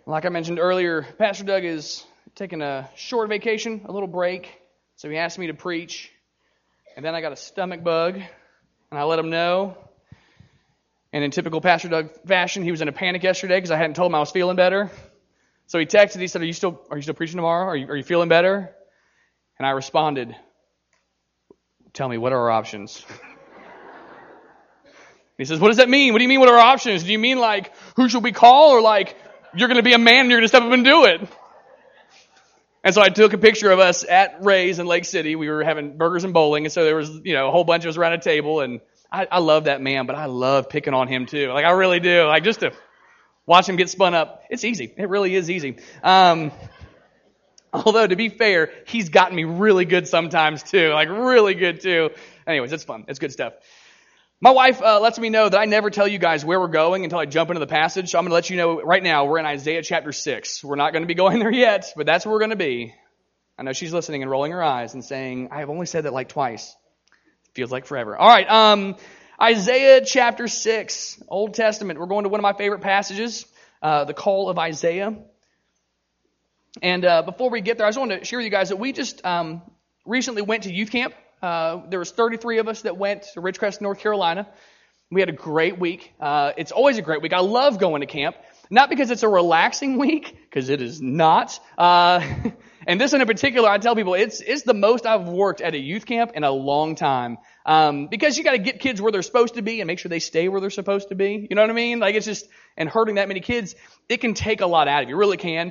Like I mentioned earlier, Pastor Doug is taking a short vacation, a little break, so he asked me to preach. And then I got a stomach bug, and I let him know. And in typical Pastor Doug fashion, he was in a panic yesterday because I hadn't told him I was feeling better. So he texted, he said, are you still preaching tomorrow? Are you feeling better? And I responded, tell me, what are our options? He says, what does that mean? What do you mean, what are our options? Do you mean like, who should we call? Or like, you're going to be a man and you're going to step up and do it? And so I took a picture of us at Ray's in Lake City. We were having burgers and bowling. And so there was, a whole bunch of us around a table. And I love that man, but I love picking on him too. Like, I really do. Like, just to watch him get spun up. It's easy. It really is easy. Although, to be fair, he's gotten me really good sometimes too. Like, really good too. Anyways, it's fun. It's good stuff. My wife lets me know that I never tell you guys where we're going until I jump into the passage. So I'm going to let you know right now we're in Isaiah chapter 6. We're not going to be going there yet, but that's where we're going to be. I know she's listening and rolling her eyes and saying, I have only said that like twice. It feels like forever. All right, Isaiah chapter 6, Old Testament. We're going to one of my favorite passages, the call of Isaiah. And before we get there, I just want to share with you guys that we just recently went to youth camp. There was 33 of us that went to Ridgecrest, North Carolina. We had a great week. It's always a great week. I love going to camp. Not because it's a relaxing week, because it is not. And this one in particular, I tell people, it's the most I've worked at a youth camp in a long time. Because you got to get kids where they're supposed to be and make sure they stay where they're supposed to be. You know what I mean? Like, it's just, and hurting that many kids, it can take a lot out of you. It really can.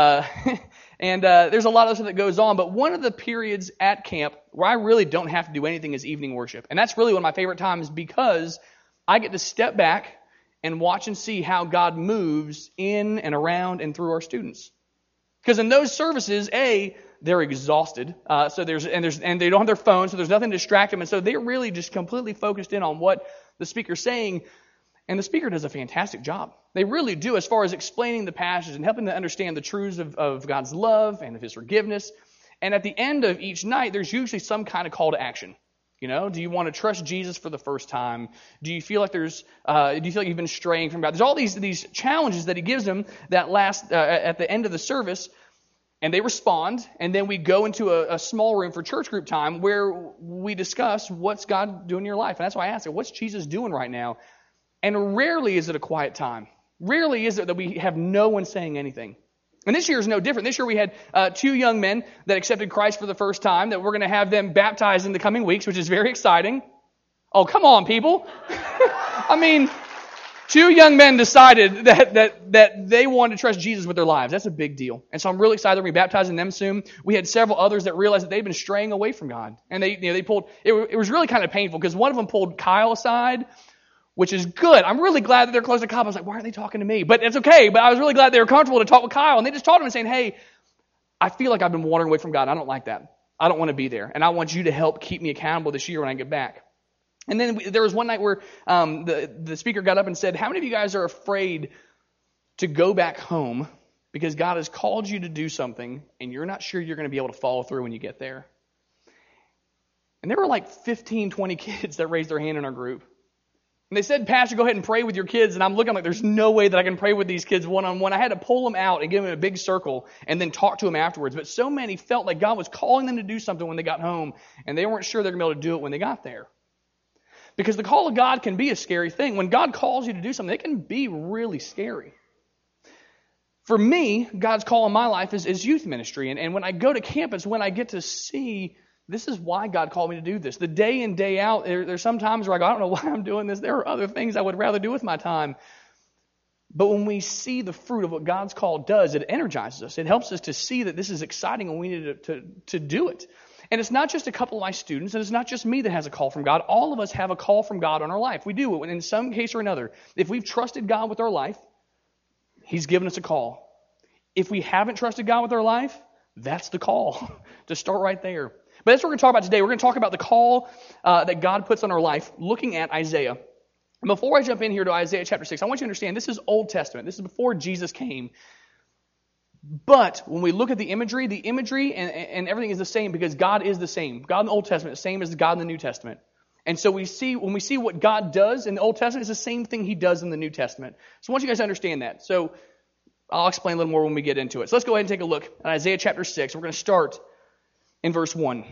And there's a lot of stuff that goes on. But one of the periods at camp where I really don't have to do anything is evening worship. And that's really one of my favorite times because I get to step back and watch and see how God moves in and around and through our students. Because in those services, they're exhausted. So they don't have their phones, so there's nothing to distract them. And so they're really just completely focused in on what the speaker's saying. And the speaker does a fantastic job. They really do, as far as explaining the passage and helping them understand the truths of God's love and of His forgiveness. And at the end of each night, there's usually some kind of call to action. Do you want to trust Jesus for the first time? Do you feel like do you feel like you've been straying from God? There's all these challenges that He gives them that last at the end of the service. And they respond, and then we go into a small room for church group time where we discuss what's God doing in your life. And that's why I ask it, what's Jesus doing right now? And rarely is it a quiet time. Rarely is it that we have no one saying anything. And this year is no different. This year we had 2 young men that accepted Christ for the first time, that we're going to have them baptized in the coming weeks, which is very exciting. Oh, come on, people. I mean, 2 young men decided that they wanted to trust Jesus with their lives. That's a big deal. And so I'm really excited that we're baptizing them soon. We had several others that realized that they've been straying away from God. And they pulled, it was really kind of painful because one of them pulled Kyle aside, which is good. I'm really glad that they're close to Kyle. I was like, why aren't they talking to me? But it's okay. But I was really glad they were comfortable to talk with Kyle. And they just talked to him and saying, hey, I feel like I've been wandering away from God. I don't like that. I don't want to be there. And I want you to help keep me accountable this year when I get back. And then there was one night where the speaker got up and said, how many of you guys are afraid to go back home because God has called you to do something and you're not sure you're going to be able to follow through when you get there? And there were like 15, 20 kids that raised their hand in our group. And they said, Pastor, go ahead and pray with your kids. And I'm looking like, there's no way that I can pray with these kids one-on-one. I had to pull them out and give them a big circle and then talk to them afterwards. But so many felt like God was calling them to do something when they got home, and they weren't sure they're going to be able to do it when they got there. Because the call of God can be a scary thing. When God calls you to do something, it can be really scary. For me, God's call in my life is youth ministry. And when I go to campus, when I get to see this is why God called me to do this. The day in, day out, there's some times where I go, I don't know why I'm doing this. There are other things I would rather do with my time. But when we see the fruit of what God's call does, it energizes us. It helps us to see that this is exciting and we need to do it. And it's not just a couple of my students, and it's not just me that has a call from God. All of us have a call from God on our life. We do it in some case or another. If we've trusted God with our life, He's given us a call. If we haven't trusted God with our life, that's the call to start right there. But that's what we're going to talk about today. We're going to talk about the call that God puts on our life, looking at Isaiah. And before I jump in here to Isaiah chapter 6, I want you to understand this is Old Testament. This is before Jesus came. But when we look at the imagery and everything is the same because God is the same. God in the Old Testament is the same as God in the New Testament. And so when we see what God does in the Old Testament, it's the same thing He does in the New Testament. So I want you guys to understand that. So I'll explain a little more when we get into it. So let's go ahead and take a look at Isaiah chapter 6. We're going to start in verse 1.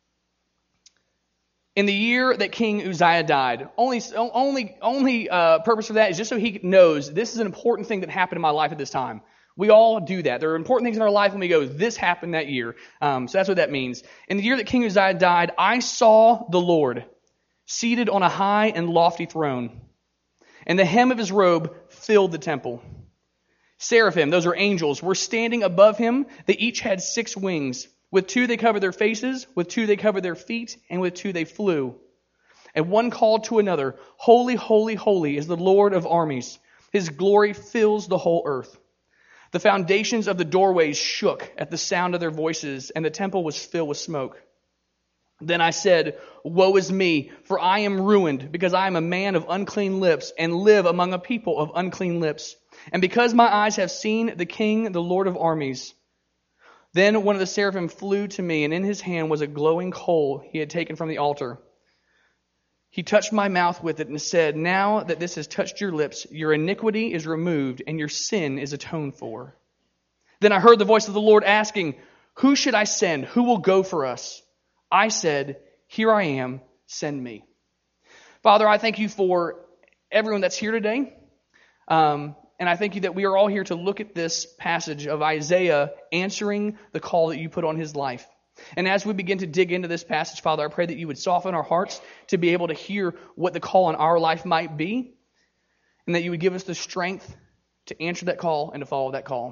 In the year that King Uzziah died, only purpose for that is just so he knows this is an important thing that happened in my life at this time. We all do that. There are important things in our life when we go, this happened that year. So that's what that means. In the year that King Uzziah died, I saw the Lord seated on a high and lofty throne, and the hem of his robe filled the temple. Seraphim, those are angels, were standing above him. They each had 6 wings. With 2 they covered their faces, with 2 they covered their feet, and with 2 they flew. And one called to another, Holy, holy, holy is the Lord of armies. His glory fills the whole earth. The foundations of the doorways shook at the sound of their voices, and the temple was filled with smoke. Then I said, Woe is me, for I am ruined, because I am a man of unclean lips, and live among a people of unclean lips. And because my eyes have seen the King, the Lord of armies. Then one of the seraphim flew to me, and in his hand was a glowing coal he had taken from the altar. He touched my mouth with it and said, Now that this has touched your lips, your iniquity is removed, and your sin is atoned for. Then I heard the voice of the Lord asking, Who should I send? Who will go for us? I said, Here I am, send me. Father, I thank you for everyone that's here today. And I thank you that we are all here to look at this passage of Isaiah answering the call that you put on his life. And as we begin to dig into this passage, Father, I pray that you would soften our hearts to be able to hear what the call on our life might be, and that you would give us the strength to answer that call and to follow that call.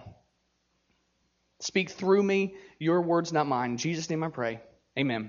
Speak through me, your words, not mine. In Jesus' name I pray. Amen.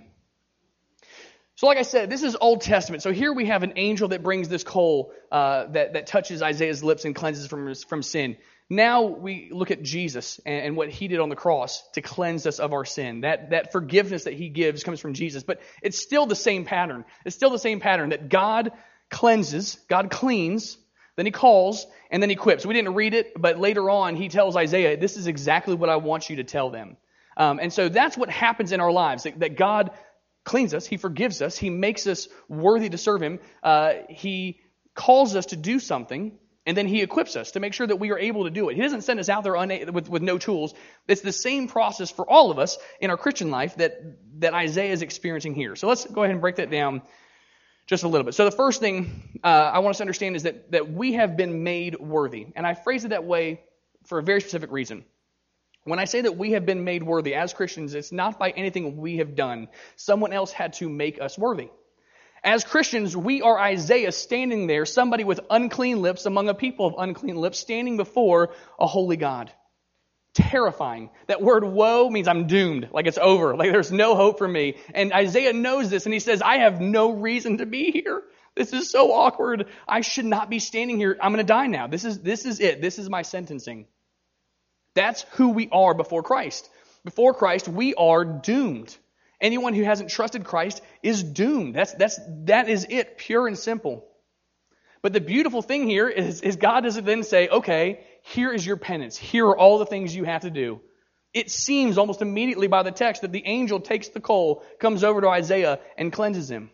So like I said, this is Old Testament. So here we have an angel that brings this coal that touches Isaiah's lips and cleanses from sin. Now we look at Jesus and what he did on the cross to cleanse us of our sin. That forgiveness that he gives comes from Jesus. But it's still the same pattern. It's still the same pattern that God cleanses, God cleans, then he calls, and then he equips. We didn't read it, but later on he tells Isaiah, this is exactly what I want you to tell them. And so that's what happens in our lives, that God cleans us, he forgives us, he makes us worthy to serve him, he calls us to do something, and then he equips us to make sure that we are able to do it. He doesn't send us out there with no tools. It's the same process for all of us in our Christian life that Isaiah is experiencing here. So let's go ahead and break that down just a little bit. So the first thing I want us to understand is that we have been made worthy. And I phrase it that way for a very specific reason. When I say that we have been made worthy as Christians, it's not by anything we have done. Someone else had to make us worthy. As Christians, we are Isaiah standing there, somebody with unclean lips among a people of unclean lips, standing before a holy God. Terrifying. That word woe means I'm doomed, like it's over, like there's no hope for me. And Isaiah knows this, and he says, I have no reason to be here. This is so awkward. I should not be standing here. I'm going to die now. This is it. This is my sentencing. That's who we are before Christ. Before Christ, we are doomed. Anyone who hasn't trusted Christ is doomed. That is it, pure and simple. But the beautiful thing here is God doesn't then say, okay, here is your penance. Here are all the things you have to do. It seems almost immediately by the text that the angel takes the coal, comes over to Isaiah, and cleanses him.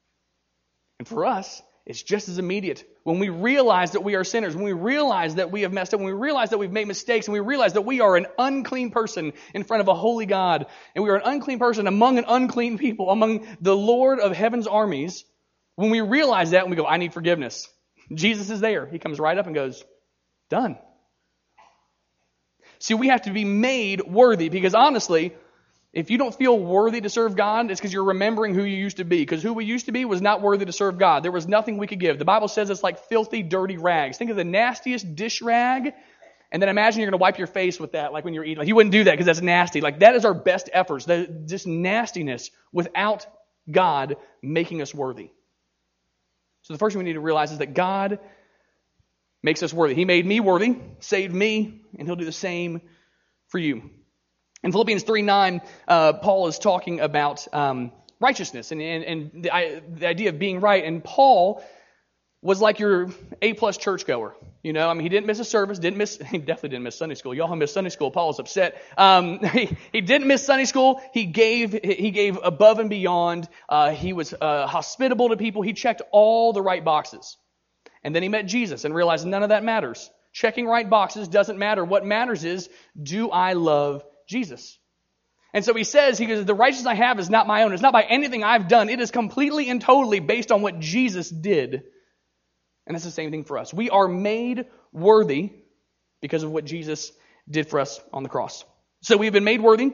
And for us, it's just as immediate. When we realize that we are sinners, when we realize that we have messed up, when we realize that we've made mistakes, and we realize that we are an unclean person in front of a holy God, and we are an unclean person among an unclean people, among the Lord of heaven's armies, when we realize that and we go, I need forgiveness, Jesus is there. He comes right up and goes, done. See, we have to be made worthy because honestly, if you don't feel worthy to serve God, it's because you're remembering who you used to be. Because who we used to be was not worthy to serve God. There was nothing we could give. The Bible says it's like filthy, dirty rags. Think of the nastiest dish rag, and then imagine you're going to wipe your face with that, like when you're eating. Like, you wouldn't do that because that's nasty. Like, that is our best efforts. Just nastiness without God making us worthy. So the first thing we need to realize is that God makes us worthy. He made me worthy, saved me, and He'll do the same for you. In Philippians 3:9, Paul is talking about righteousness and the idea of being right. And Paul was like your A-plus churchgoer. You know, I mean, he didn't miss a service, he definitely didn't miss Sunday school. Y'all have missed Sunday school. Paul was upset. He didn't miss Sunday school. He gave above and beyond. He was hospitable to people. He checked all the right boxes. And then he met Jesus and realized none of that matters. Checking right boxes doesn't matter. What matters is, do I love Jesus? And so he says, the righteousness I have is not my own. It's not by anything I've done. It is completely and totally based on what Jesus did. And it's the same thing for us. We are made worthy because of what Jesus did for us on the cross. So we've been made worthy.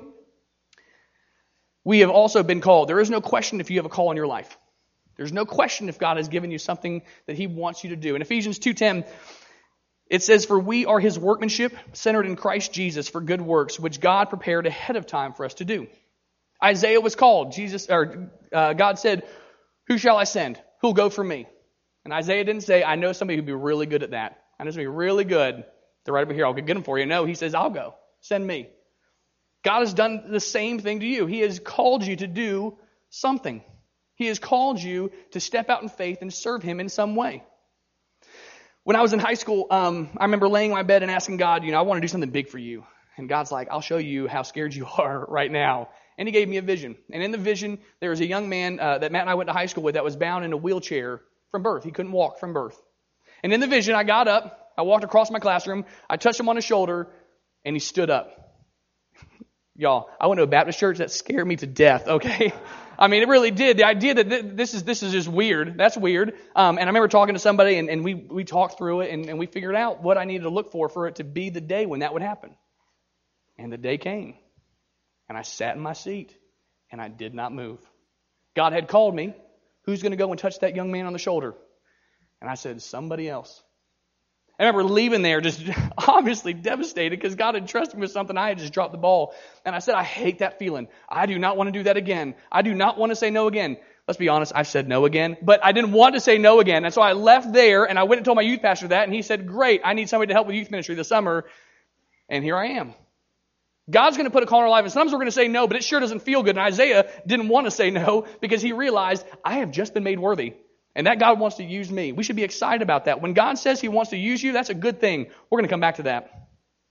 We have also been called. There is no question if you have a call in your life. There's no question if God has given you something that he wants you to do. In Ephesians 2:10, it says, "For we are his workmanship, centered in Christ Jesus for good works, which God prepared ahead of time for us to do." Isaiah was called. God said, "Who shall I send? Who'll go for me?" And Isaiah didn't say, "I know somebody who'd be really good at that. I know somebody really good. They're right over here. I'll get them for you." No, he says, "I'll go. Send me." God has done the same thing to you. He has called you to do something. He has called you to step out in faith and serve him in some way. When I was in high school, I remember laying in my bed and asking God, I want to do something big for you. And God's like, "I'll show you how scared you are right now." And he gave me a vision. And in the vision, there was a young man that Matt and I went to high school with that was bound in a wheelchair from birth. He couldn't walk from birth. And in the vision, I got up, I walked across my classroom, I touched him on his shoulder, and he stood up. Y'all, I went to a Baptist church that scared me to death, okay? I mean, it really did. The idea that this is just weird. That's weird. And I remember talking to somebody, and we talked through it, and we figured out what I needed to look for it to be the day when that would happen. And the day came. And I sat in my seat, and I did not move. God had called me. Who's going to go and touch that young man on the shoulder? And I said, somebody else. I remember leaving there just obviously devastated because God had trusted me with something. I had just dropped the ball. And I said, I hate that feeling. I do not want to do that again. I do not want to say no again. Let's be honest, I've said no again. But I didn't want to say no again. And so I left there and I went and told my youth pastor that. And he said, "Great, I need somebody to help with youth ministry this summer." And here I am. God's going to put a call in our life. And sometimes we're going to say no, but it sure doesn't feel good. And Isaiah didn't want to say no because he realized, I have just been made worthy. And that God wants to use me. We should be excited about that. When God says he wants to use you, that's a good thing. We're going to come back to that.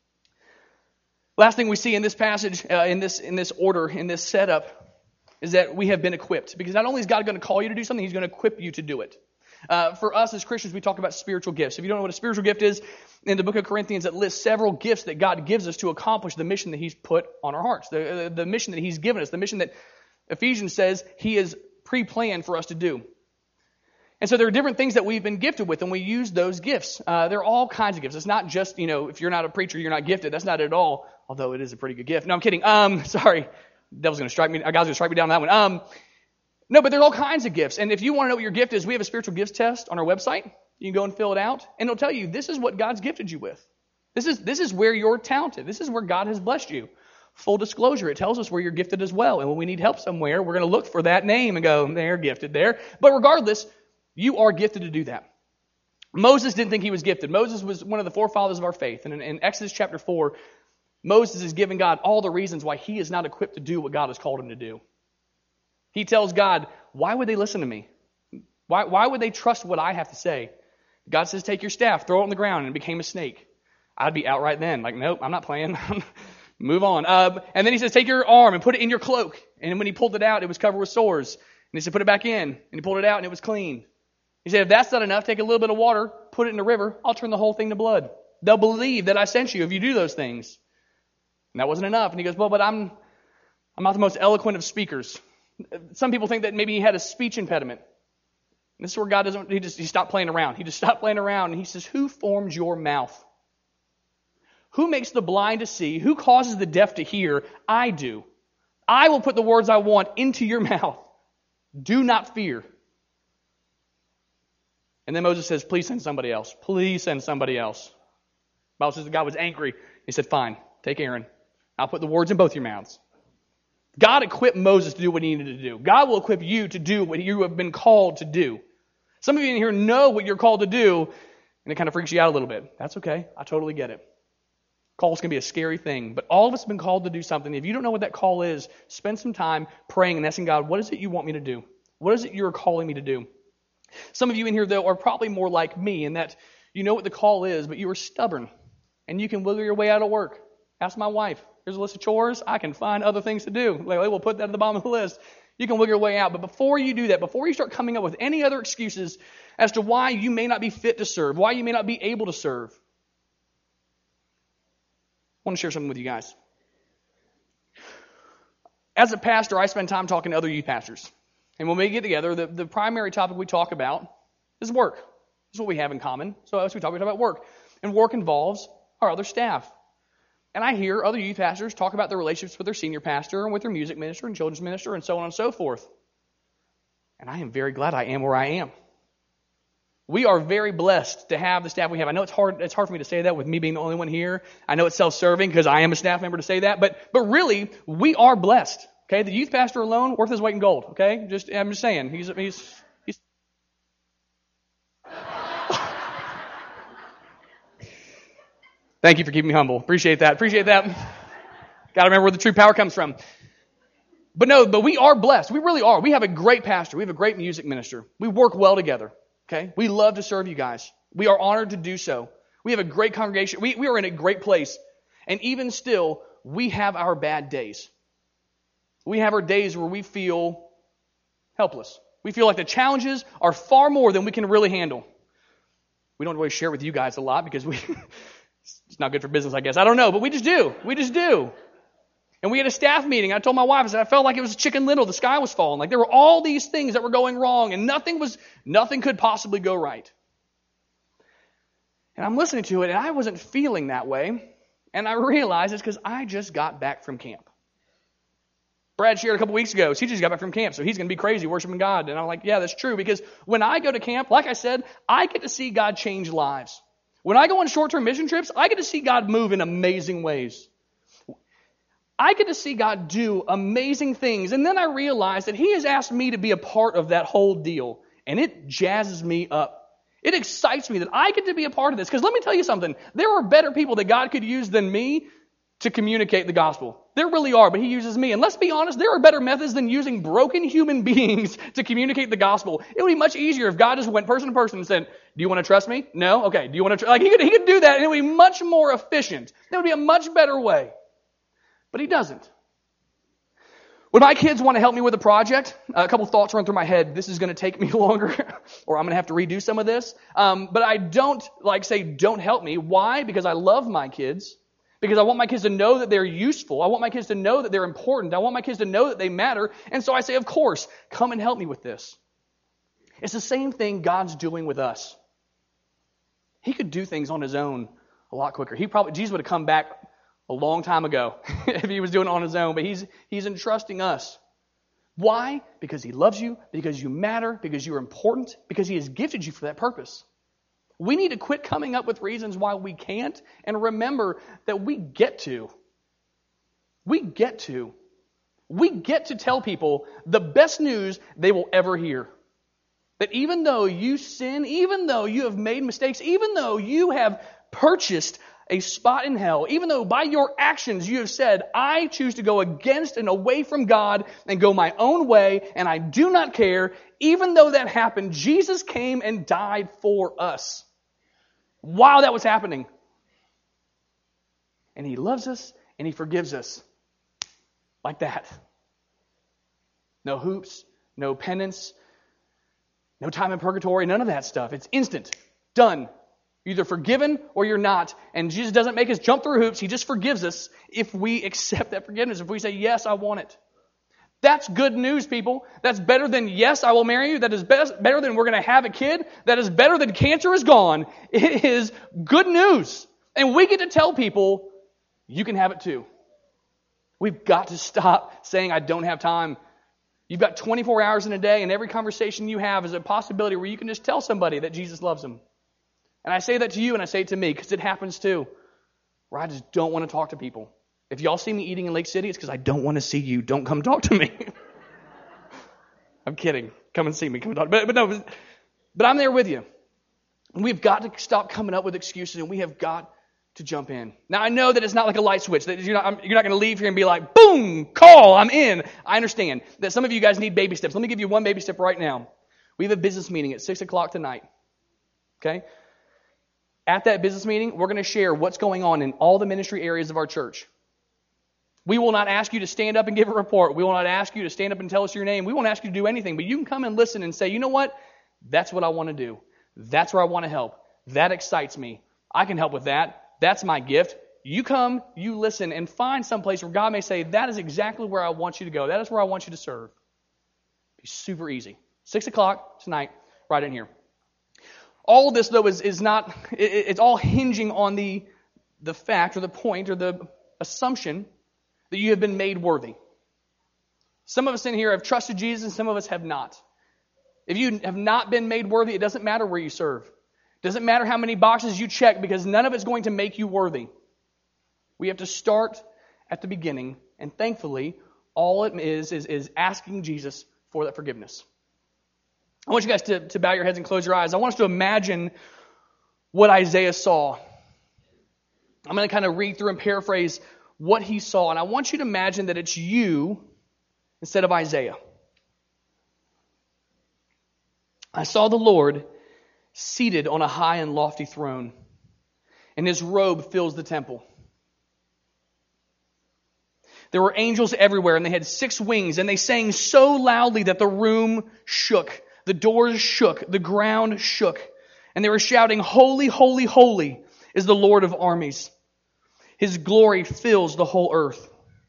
Last thing we see in this passage, in this order, in this setup, is that we have been equipped. Because not only is God going to call you to do something, he's going to equip you to do it. For us as Christians, we talk about spiritual gifts. If you don't know what a spiritual gift is, in the book of Corinthians, it lists several gifts that God gives us to accomplish the mission that he's put on our hearts. The mission that he's given us. The mission that Ephesians says he has pre-planned for us to do. And so there are different things that we've been gifted with, and we use those gifts. There are all kinds of gifts. It's not just, if you're not a preacher, you're not gifted. That's not it at all, although it is a pretty good gift. No, I'm kidding. Sorry. Devil's going to strike me. God's going to strike me down on that one. No, but there's all kinds of gifts. And if you want to know what your gift is, we have a spiritual gifts test on our website. You can go and fill it out, and it'll tell you this is what God's gifted you with. This is where you're talented. This is where God has blessed you. Full disclosure, it tells us where you're gifted as well. And when we need help somewhere, we're going to look for that name and go, they're gifted there. But regardless, you are gifted to do that. Moses didn't think he was gifted. Moses was one of the forefathers of our faith. And in Exodus chapter 4, Moses is giving God all the reasons why he is not equipped to do what God has called him to do. He tells God, why would they listen to me? Why would they trust what I have to say? God says, take your staff, throw it on the ground, and it became a snake. I'd be outright then. Like, nope, I'm not playing. Move on. And then he says, take your arm and put it in your cloak. And when he pulled it out, it was covered with sores. And he said, put it back in. And he pulled it out, and it was clean. He said, if that's not enough, take a little bit of water, put it in the river. I'll turn the whole thing to blood. They'll believe that I sent you if you do those things. And that wasn't enough. And he goes, well, but I'm not the most eloquent of speakers. Some people think that maybe he had a speech impediment. And this is where God doesn't, he stopped playing around. He just stopped playing around. And he says, who formed your mouth? Who makes the blind to see? Who causes the deaf to hear? I do. I will put the words I want into your mouth. Do not fear. And then Moses says, please send somebody else. Please send somebody else. The Bible says that God was angry. He said, fine, take Aaron. I'll put the words in both your mouths. God equipped Moses to do what he needed to do. God will equip you to do what you have been called to do. Some of you in here know what you're called to do, and it kind of freaks you out a little bit. That's okay. I totally get it. Call's can be a scary thing, but all of us have been called to do something. If you don't know what that call is, spend some time praying and asking God, what is it you want me to do? What is it you're calling me to do? Some of you in here, though, are probably more like me in that you know what the call is, but you are stubborn, and you can wiggle your way out of work. Ask my wife. Here's a list of chores. I can find other things to do. We'll put that at the bottom of the list. You can wiggle your way out. But before you do that, before you start coming up with any other excuses as to why you may not be fit to serve, why you may not be able to serve, want to share something with you guys. As a pastor, I spend time talking to other youth pastors. And when we get together, the primary topic we talk about is work. This is what we have in common. So as we talk about work. And work involves our other staff. And I hear other youth pastors talk about their relationships with their senior pastor and with their music minister and children's minister and so on and so forth. And I am very glad I am where I am. We are very blessed to have the staff we have. I know it's hard for me to say that with me being the only one here. I know it's self-serving because I am a staff member to say that, but really, we are blessed. Okay, the youth pastor alone worth his weight in gold. Okay, I'm just saying, he's Thank you for keeping me humble. Appreciate that. Got to remember where the true power comes from. But we are blessed. We really are. We have a great pastor. We have a great music minister. We work well together. Okay? We love to serve you guys. We are honored to do so. We have a great congregation. We are in a great place. And even still, we have our bad days. We have our days where we feel helpless. We feel like the challenges are far more than we can really handle. We don't really share with you guys a lot because it's not good for business, I guess. I don't know, but we just do. And we had a staff meeting. I told my wife, I said, I felt like it was Chicken Little. The sky was falling. Like there were all these things that were going wrong and nothing could possibly go right. And I'm listening to it and I wasn't feeling that way. And I realized it's because I just got back from camp. Brad shared a couple weeks ago, he just got back from camp, so he's going to be crazy worshiping God. And I'm like, yeah, that's true. Because when I go to camp, like I said, I get to see God change lives. When I go on short-term mission trips, I get to see God move in amazing ways. I get to see God do amazing things. And then I realize that He has asked me to be a part of that whole deal. And it jazzes me up. It excites me that I get to be a part of this. Because let me tell you something. There are better people that God could use than me to communicate the gospel. There really are, but He uses me. And let's be honest, there are better methods than using broken human beings to communicate the gospel. It would be much easier if God just went person to person and said, do you want to trust me? No? Okay. Do you want to He could do that and it would be much more efficient. It would be a much better way. But He doesn't. When my kids want to help me with a project, a couple thoughts run through my head. This is going to take me longer, or I'm going to have to redo some of this. But I don't say, don't help me. Why? Because I love my kids. Because I want my kids to know that they're useful. I want my kids to know that they're important. I want my kids to know that they matter. And so I say, of course, come and help me with this. It's the same thing God's doing with us. He could do things on His own a lot quicker. Jesus would have come back a long time ago if He was doing it on His own. But He's entrusting us. Why? Because He loves you, because you matter, because you're important, because He has gifted you for that purpose. We need to quit coming up with reasons why we can't and remember that we get to. We get to tell people the best news they will ever hear. That even though you sin, even though you have made mistakes, even though you have purchased a spot in hell, even though by your actions you have said, I choose to go against and away from God and go my own way and I do not care, even though that happened, Jesus came and died for us. While that was happening. And He loves us and He forgives us. Like that. No hoops, no penance, no time in purgatory, none of that stuff. It's instant. Done. You're either forgiven or you're not. And Jesus doesn't make us jump through hoops. He just forgives us if we accept that forgiveness. If we say, yes, I want it. That's good news, people. That's better than, yes, I will marry you. That is better than we're going to have a kid. That is better than cancer is gone. It is good news. And we get to tell people, you can have it too. We've got to stop saying, I don't have time. You've got 24 hours in a day, and every conversation you have is a possibility where you can just tell somebody that Jesus loves them. And I say that to you and I say it to me because it happens too, where I just don't want to talk to people. If y'all see me eating in Lake City, it's because I don't want to see you. Don't come talk to me. I'm kidding. Come and see me. Come and talk. But I'm there with you. We've got to stop coming up with excuses, and we have got to jump in. Now, I know that it's not like a light switch. That you're not going to leave here and be like, boom, call, I'm in. I understand that some of you guys need baby steps. Let me give you one baby step right now. We have a business meeting at 6 o'clock tonight. Okay? At that business meeting, we're going to share what's going on in all the ministry areas of our church. We will not ask you to stand up and give a report. We will not ask you to stand up and tell us your name. We won't ask you to do anything. But you can come and listen and say, you know what? That's what I want to do. That's where I want to help. That excites me. I can help with that. That's my gift. you come, you listen, and find some place where God may say, that is exactly where I want you to go. That is where I want you to serve. Be super easy. 6 o'clock tonight, right in here. All of this, though, is not, it's all hinging on the fact or the point or the assumption that you have been made worthy. Some of us in here have trusted Jesus and some of us have not. If you have not been made worthy, it doesn't matter where you serve. It doesn't matter how many boxes you check because none of it's going to make you worthy. We have to start at the beginning, and thankfully, all it is asking Jesus for that forgiveness. I want you guys to bow your heads and close your eyes. I want us to imagine what Isaiah saw. I'm going to kind of read through and paraphrase what he saw, and I want you to imagine that it's you instead of Isaiah. I saw the Lord seated on a high and lofty throne, and his robe fills the temple. There were angels everywhere, and they had 6 wings, and they sang so loudly that the room shook. The doors shook, the ground shook, and they were shouting, "Holy, holy, holy is the Lord of armies. His glory fills the whole earth."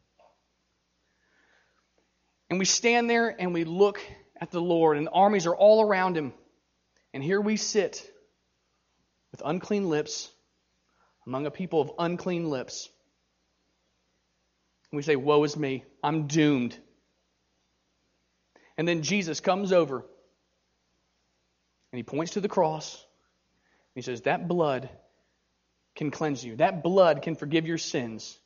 And we stand there and we look at the Lord, and the armies are all around him. And here we sit with unclean lips among a people of unclean lips. And we say, "Woe is me, I'm doomed." And then Jesus comes over and he points to the cross. And he says, that blood can cleanse you. That blood can forgive your sins.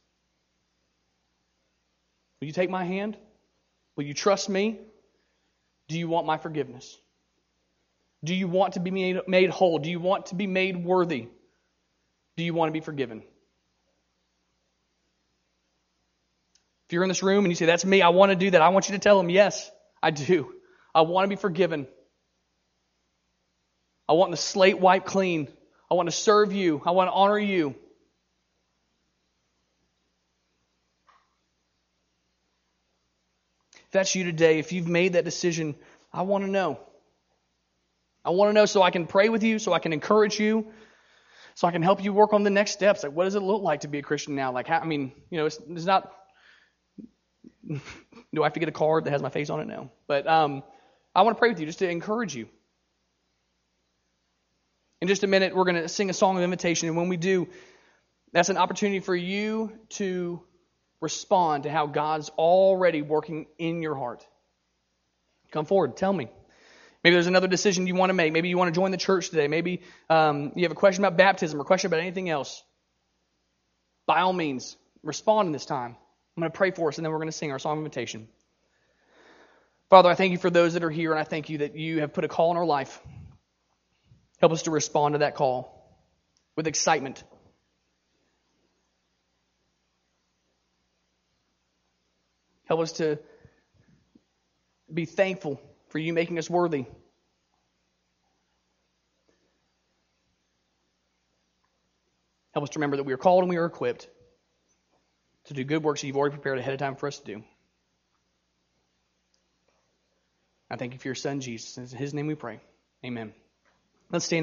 Will you take my hand? Will you trust me? Do you want my forgiveness? Do you want to be made whole? Do you want to be made worthy? Do you want to be forgiven? If you're in this room and you say, that's me, I want to do that, I want you to tell him, yes, I do. I want to be forgiven. I want the slate wiped clean. I want to serve you. I want to honor you. If that's you today, if you've made that decision, I want to know. I want to know so I can pray with you, so I can encourage you, so I can help you work on the next steps. Like, what does it look like to be a Christian now? Like, how, it's not... Do I have to get a card that has my face on it? No. But I want to pray with you just to encourage you. In just a minute, we're going to sing a song of invitation. And when we do, that's an opportunity for you to respond to how God's already working in your heart. Come forward. Tell me. Maybe there's another decision you want to make. Maybe you want to join the church today. Maybe you have a question about baptism or a question about anything else. By all means, respond in this time. I'm going to pray for us, and then we're going to sing our song of invitation. Father, I thank you for those that are here, and I thank you that you have put a call in our life. Help us to respond to that call with excitement. Help us to be thankful for you making us worthy. Help us to remember that we are called and we are equipped to do good works that you've already prepared ahead of time for us to do. I thank you for your son, Jesus. In his name we pray. Amen. Let's stand.